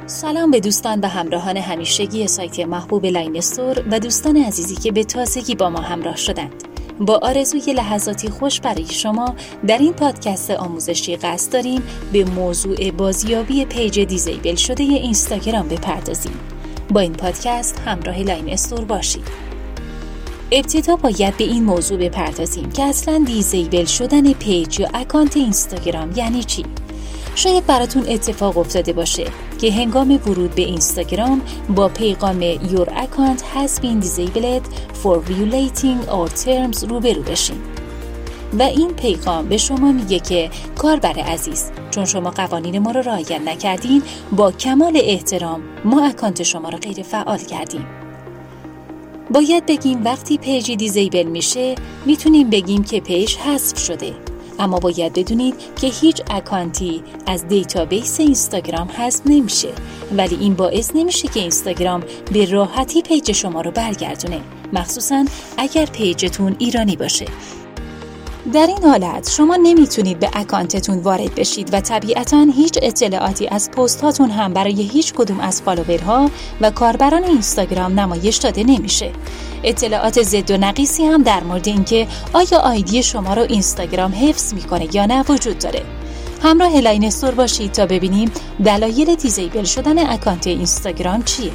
سلام به دوستان و همراهان همیشگی سایت محبوب لاین استور و دوستان عزیزی که به تازگی با ما همراه شدند. با آرزوی لحظاتی خوش برای شما در این پادکست آموزشی قصد داریم به موضوع بازیابی پیج دیزیبل شده اینستاگرام بپردازیم. با این پادکست همراه لاین استور باشید. ابتدا باید به این موضوع بپردازیم که اصلاً دیزیبل شدن پیج یا اکانت اینستاگرام یعنی چی؟ شاید براتون اتفاق افتاده باشه که هنگام ورود به اینستاگرام با پیغام Your account has been disabled for violating our terms روبرو بشین و این پیغام به شما میگه که کاربر عزیز، چون شما قوانین ما رو رعایت نکردین، با کمال احترام ما اکانت شما رو غیر فعال کردیم. باید بگیم وقتی پیج دیزیبل میشه میتونیم بگیم که پیج حذف شده، اما باید بدونید که هیچ اکانتی از دیتابیس اینستاگرام حذف نمیشه، ولی این باعث نمیشه که اینستاگرام به راحتی پیج شما رو برگردونه، مخصوصاً اگر پیجتون ایرانی باشه. در این حالت شما نمیتونید به اکانتتون وارد بشید و طبیعتاً هیچ اطلاعاتی از پست هاتون هم برای هیچ کدوم از فالوورها و کاربران اینستاگرام نمایش داده نمیشه. اطلاعات ضد و نقیصی هم در مورد اینکه آیا آیدی شما رو اینستاگرام حفظ میکنه یا نه وجود داره. همراه لاین استور باشید تا ببینیم دلایل دیزیبل شدن اکانت اینستاگرام چیه.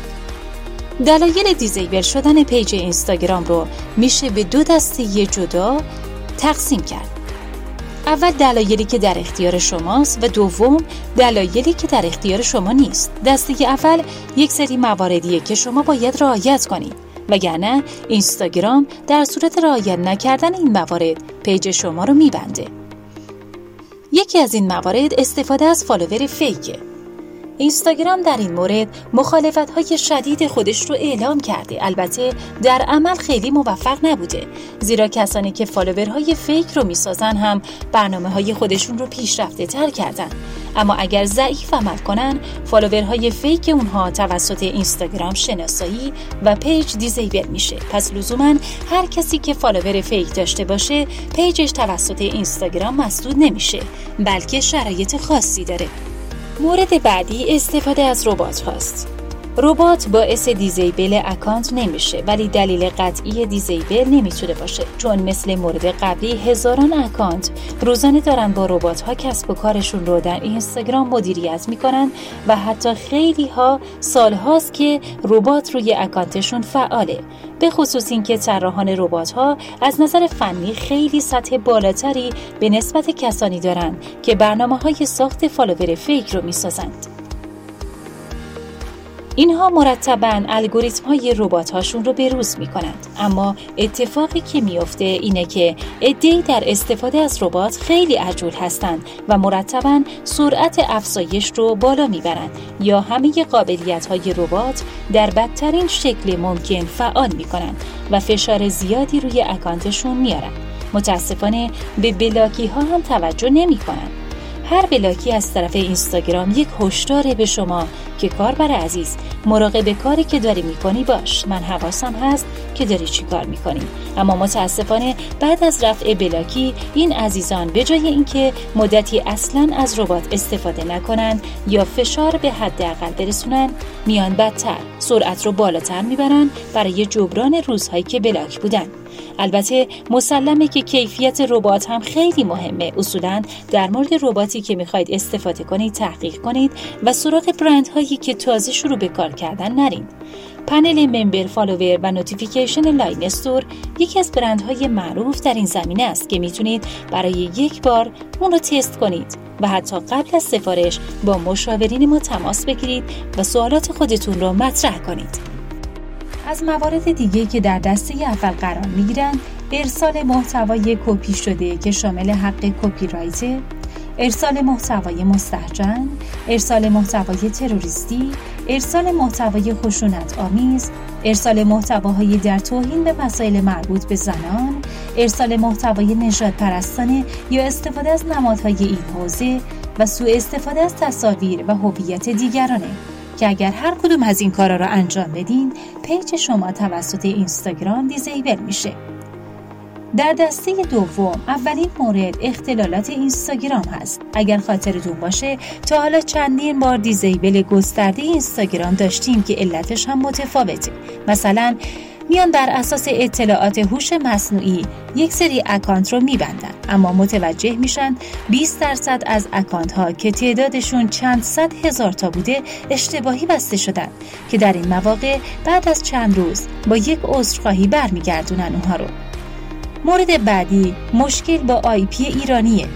دلایل دیزیبل شدن پیج اینستاگرام رو میشه به دو دسته جدا تقسیم کرد. اول دلایلی که در اختیار شماست و دوم دلایلی که در اختیار شما نیست. دسته اول یک سری مواردیه که شما باید رعایت کنید، وگرنه اینستاگرام در صورت رعایت نکردن این موارد پیج شما رو میبنده. یکی از این موارد استفاده از فالوور فیکه. اینستاگرام در این مورد مخالفت‌های شدید خودش رو اعلام کرده، البته در عمل خیلی موفق نبوده، زیرا کسانی که فالوورهای فیک رو میسازن هم برنامه‌های خودشون رو پیشرفته تر کردن، اما اگر ضعیف عمل کنن فالوورهای فیک اونها توسط اینستاگرام شناسایی و پیج دیزیبل میشه. پس لزوما هر کسی که فالوور فیک داشته باشه پیجش توسط اینستاگرام مسدود نمیشه، بلکه شرایط خاصی داره. مورد بعدی استفاده از ربات هاست. ربات باعث دیزیبل اکانت نمیشه، ولی دلیل قطعی دیزیبل نمیتونه باشه، چون مثل مورد قبلی هزاران اکانت روزانه دارن با ربات ها کسب و کارشون رو در اینستاگرام مدیریت میکنن و حتی خیلی ها سال هاست که ربات روی اکانتشون فعاله، به خصوص این که طراحان ربات ها از نظر فنی خیلی سطح بالاتری به نسبت کسانی دارن که برنامه‌های ساخت فالوور فیک رو میسازند. اینها مرتباً الگوریتم‌های ربات‌هاشون رو بروز می‌کنند، اما اتفاقی که میفته اینه که عده‌ای در استفاده از ربات خیلی عجول هستند و مرتباً سرعت افزایش رو بالا میبرند یا همه قابلیت‌های ربات در بدترین شکل ممکن فعال می‌کنند و فشار زیادی روی اکانتشون میارن. متاسفانه به بلاکی‌ها هم توجه نمی‌کنند. هر بلاکی از طرف اینستاگرام یک هشدار به شما که کاربر عزیز، مراقب کاری که داری میکنی باش، من حواسم هست که داری چی کار میکنی. اما متاسفانه بعد از رفع بلاکی این عزیزان به جای اینکه مدتی اصلاً از ربات استفاده نکنن یا فشار به حداقل برسونن، میان بدتر سرعت رو بالاتر میبرن برای جبران روزهایی که بلاک بودن. البته مسلمه که کیفیت ربات هم خیلی مهمه. اصولاً در مورد رباتی که میخواید استفاده کنید تحقیق کنید و سراغ برندهایی که تازه شروع به کار کردن نرین. پنل ممبر، فالوور و نوتیفیکیشن لاین استور یکی از برندهای معروف در این زمینه است که میتونید برای یک بار اون رو تست کنید و حتی قبل از سفارش با مشاورین ما تماس بگیرید و سوالات خودتون رو مطرح کنید. از موارد دیگه که در دسته اول قرار میگیرن ارسال محتوای کپی شده که شامل حق کپی رایت، ارسال محتوای مستهجن، ارسال محتوای تروریستی، ارسال محتوای خشونت آمیز، ارسال محتواهای در توهین به مسائل مربوط به زنان، ارسال محتوای نژاد پرستانه یا استفاده از نمادهای این حوزه و سوء استفاده از تصاویر و هویت دیگرانه که اگر هر کدوم از این کارا رو انجام بدین پیج شما توسط اینستاگرام دیزیبل میشه. در دسته دوم اولین مورد اختلالات اینستاگرام هست. اگر خاطرتون باشه تا حالا چندین بار دیزیبل گسترده اینستاگرام داشتیم که علتش هم متفاوته. مثلا میان بر اساس اطلاعات هوش مصنوعی یک سری اکانت رو میبندن، اما متوجه میشن 20% از اکانت ها که تعدادشون چند صد هزار تا بوده اشتباهی بسته شدن که در این مواقع بعد از چند روز با یک عذرخواهی برمیگردونن اونها رو. مورد بعدی مشکل با IP ایرانیه.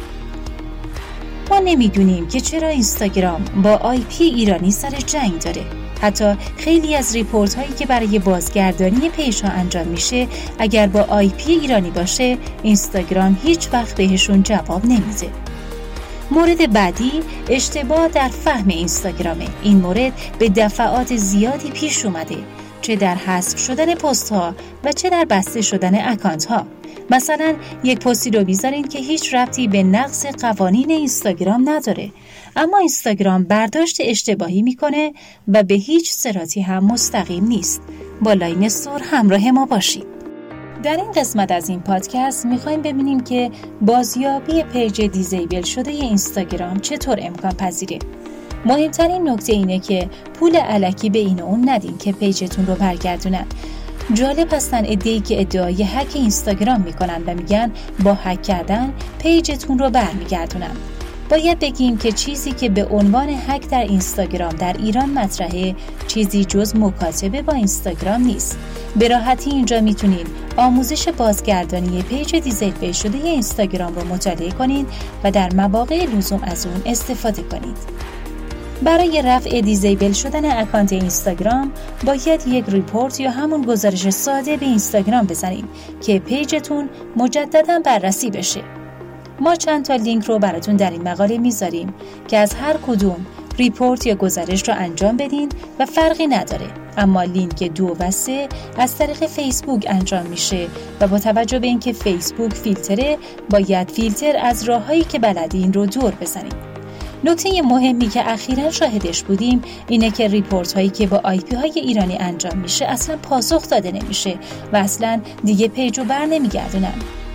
ما نمیدونیم که چرا اینستاگرام با IP ایرانی سر جنگ داره. حتی خیلی از ریپورت هایی که برای بازگردانی پیج ها انجام میشه اگر با IP ایرانی باشه اینستاگرام هیچ وقت بهشون جواب نمیده. مورد بعدی اشتباه در فهم اینستاگرامه. این مورد به دفعات زیادی پیش اومده، چه در حذف شدن پست ها و چه در بسته شدن اکانت ها. مثلا یک پستی رو بیزارین که هیچ ربطی به نقض قوانین اینستاگرام نداره، اما اینستاگرام برداشت اشتباهی میکنه و به هیچ صراطی هم مستقیم نیست. با لاین استور همراه ما باشید. در این قسمت از این پادکست میخوایم ببینیم که بازیابی پیج دیزیبل شده اینستاگرام چطور امکان پذیره. مهمترین نکته اینه که پول الکی به این و اون ندین که پیجتون رو برگردونن. جالب هستن عده‌ای که ادعای هک اینستاگرام میکنن و میگن با هک کردن پیجتون رو برمیگردونن. باید بگیم که چیزی که به عنوان هک در اینستاگرام در ایران مطرحه چیزی جز مکاتبه با اینستاگرام نیست. به راحتی اینجا میتونید آموزش بازگردانی پیج دیزیبل شده اینستاگرام رو مطالعه کنید و در مواقع لزوم از اون استفاده کنید. برای رفع دیزیبل شدن اکانت اینستاگرام باید یک ریپورت یا همون گزارش ساده به اینستاگرام بزنید که پیجتون مجددا بررسی بشه. ما چند تا لینک رو براتون در این مقاله میذاریم که از هر کدوم ریپورت یا گزارش رو انجام بدین و فرقی نداره. اما لینک 2 و 3 از طریق فیسبوک انجام میشه و با توجه به اینکه فیسبوک فیلتره باید فیلتر از راههایی که بلدین رو دور بزنید. نکته مهمی که اخیراً شاهدش بودیم اینه که ریپورت هایی که با IP های ایرانی انجام میشه اصلا پاسخ داده نمیشه و اصلا دیگه پیج رو بر نمیگردونن.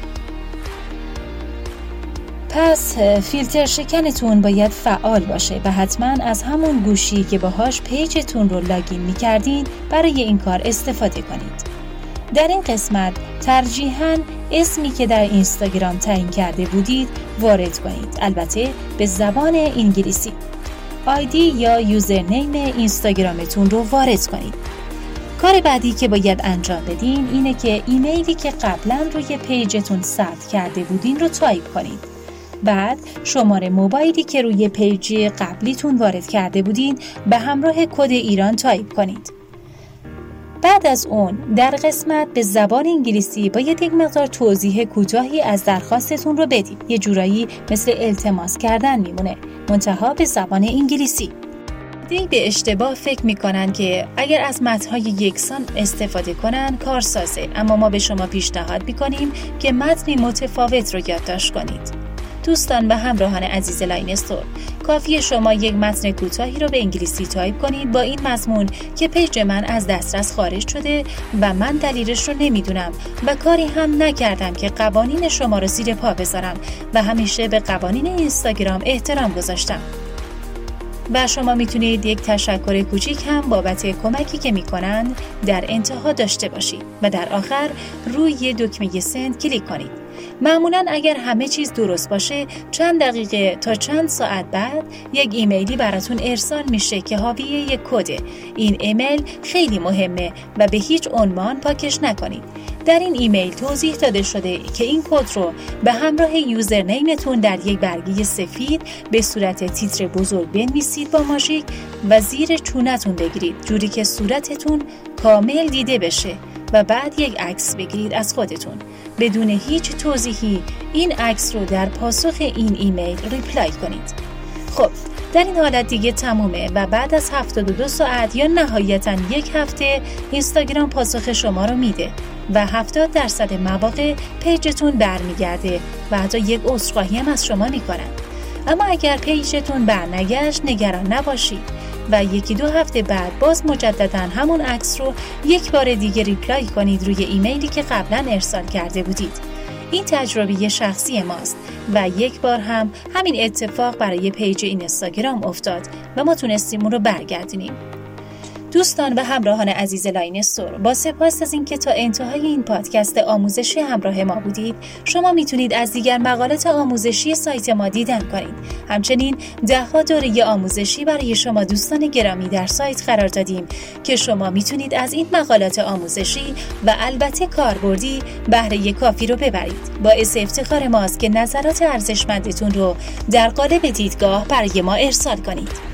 پس فیلتر شکنتون باید فعال باشه و حتما از همون گوشی که باهاش پیجتون رو لاگین میکردین برای این کار استفاده کنید. در این قسمت ترجیحاً اسمی که در اینستاگرام تعیین کرده بودید وارد کنید، البته به زبان انگلیسی. آیدی یا یوزرنیم اینستاگرامتون رو وارد کنید. کار بعدی که باید انجام بدین اینه که ایمیلی که قبلا روی پیجتون ثبت کرده بودین رو تایپ کنید. بعد شماره موبایلی که روی پیج قبلیتون وارد کرده بودین به همراه کد ایران تایپ کنید. بعد از اون در قسمت به زبان انگلیسی باید یک مقدار توضیح کوتاهی از درخواستتون رو بدید. یه جورایی مثل التماس کردن میمونه، منتها به زبان انگلیسی. دیگه به اشتباه فکر میکنن که اگر از متن‌های یکسان استفاده کنن کارسازه، اما ما به شما پیشنهاد میکنیم که متنی متفاوت رو یادداشت کنید. دوستان و همراهان عزیز لاین استور، کافیه شما یک متن کوتاهی رو به انگلیسی تایپ کنید با این مضمون که پیج من از دسترس خارج شده و من دلیلش رو نمیدونم و کاری هم نکردم که قوانین شما رو زیر پا بذارم و همیشه به قوانین اینستاگرام احترام گذاشتم. و شما میتونید یک تشکر کوچیک هم بابت کمکی که میکنن در انتها داشته باشید و در آخر روی دکمه سند کلیک کنید. معمولاً اگر همه چیز درست باشه چند دقیقه تا چند ساعت بعد یک ایمیلی براتون ارسال میشه که حاوی یک کده. این ایمیل خیلی مهمه و به هیچ عنوان پاکش نکنید. در این ایمیل توضیح داده شده که این کد رو به همراه یوزرنیمتون در یک برگه سفید به صورت تیتر بزرگ بنویسید با ماژیک و زیر چونتون بگیرید جوری که صورتتون کامل دیده بشه و بعد یک عکس بگیرید از خودتون. بدون هیچ توضیحی این عکس رو در پاسخ این ایمیل ریپلای کنید. خب در این حالت دیگه تمومه و بعد از 72 ساعت یا نهایتاً یک هفته اینستاگرام پاسخ شما رو میده و 70% مواقع پیجتون برمیگرده و حتی یک عذرخواهی هم از شما میکنن. اما اگر پیجتون برنگشت نگران نباشید. و 1-2 هفته بعد باز مجددا همون عکس رو یک بار دیگه ریپلای کنید روی ایمیلی که قبلا ارسال کرده بودید. این تجربه شخصی ماست و یک بار هم همین اتفاق برای پیج اینستاگرام افتاد و ما تونستیم اون رو برگردونیم. دوستان و همراهان عزیز لاین استور، با سپاس از اینکه تا انتهای این پادکست آموزشی همراه ما بودید. شما میتونید از دیگر مقالات آموزشی سایت ما دیدن کنید. همچنین 10 دوره آموزشی برای شما دوستان گرامی در سایت قرار دادیم که شما میتونید از این مقالات آموزشی و البته کاربردی بهره کافی رو ببرید. باعث افتخار ماست که نظرات ارزشمندتون رو در قالب دیدگاه برای ما ارسال کنید.